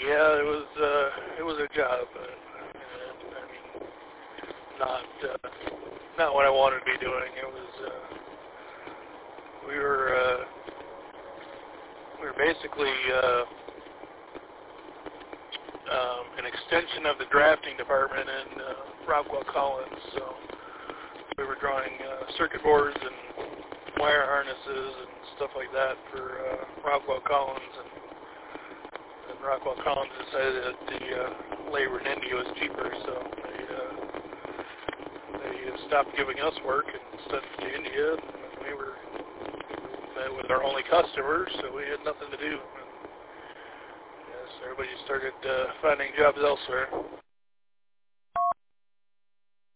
Yeah, it was a job. I mean, not what I wanted to be doing. It was we were basically an extension of the drafting department in Rockwell Collins. So we were drawing circuit boards and wire harnesses and stuff like that for Rockwell Collins, and Rockwell Collins decided that the labor in India was cheaper, so they stopped giving us work and sent it to India. And that was our only customer, so we had nothing to do. And, yes, everybody started finding jobs elsewhere.